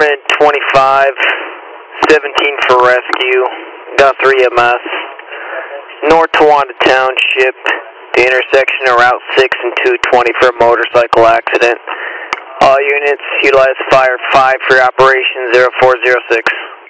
Department 25, 17 for rescue, got 3 EMS. North Towanda Township, the intersection of Route 6 and 220 for a motorcycle accident. All units utilize Fire 5 for Operation 0406.